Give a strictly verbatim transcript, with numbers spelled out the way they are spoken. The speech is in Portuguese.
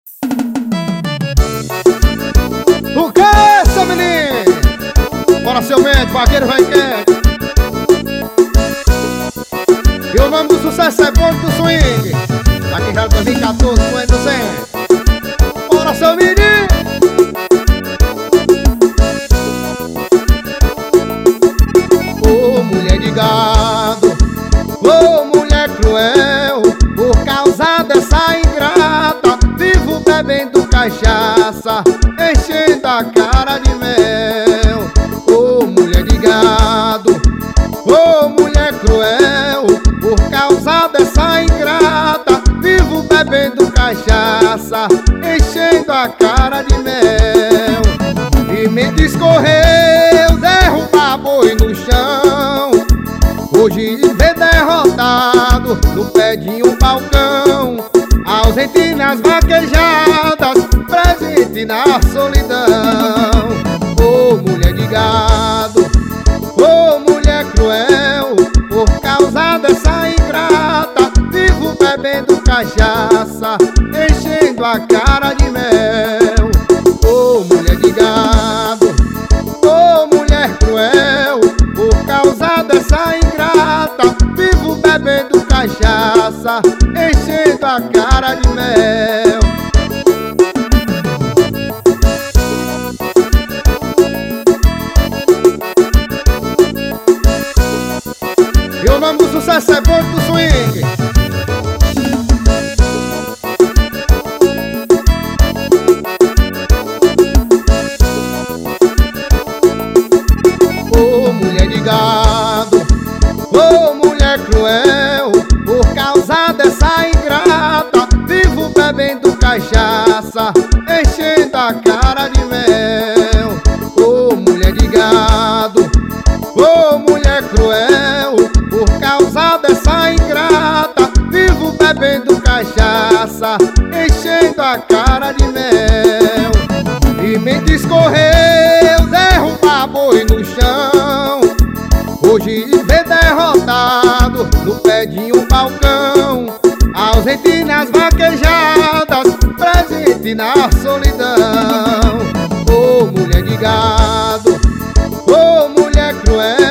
O que é essa, menina? Bora, seu mente, vaqueiro vai quente. E o nome do sucesso é Bonde do Swing. Aqui já dois mil e quatorze, com duzentos. Bora, seu menino. Ô, mulher de gado, ô, mulher cruel, por causa dessa ingrata, vivo bebendo cachaça, enchendo a cara de mel. Ô, mulher de gado, ô, mulher cruel, por causa dessa ingrata, vivo bebendo cachaça, enchendo a cara de mel. E me discorreu derrubar boi no chão, hoje vê derrotado no pé de um balcão, ausente nas vaquejadas, presente na solidão. Ô, mulher de gado, ô, mulher cruel, por causa dessa ingrata, vivo bebendo cachaça, enchendo a cara de mel. Ô, mulher de gado, ô, mulher cruel, por causa dessa ingrata, vivo bebendo cachaça, enchendo a cara de mel. E o nome do sucesso é Bonde do Swing. Ô, mulher de gado, ô, mulher cruel, por causa dessa ingrata, vivo bebendo cachaça, enchendo a cara de mel. Ô, mulher de gado, ô, mulher cruel, por causa dessa ingrata, vivo bebendo cachaça, enchendo a cara de mel. E me discorreu derrubar boi no chão, hoje vê derrotado no pé de um balcão, ausente nas vaquejadas, presente na solidão. Ô, mulher de gado, ô, mulher cruel,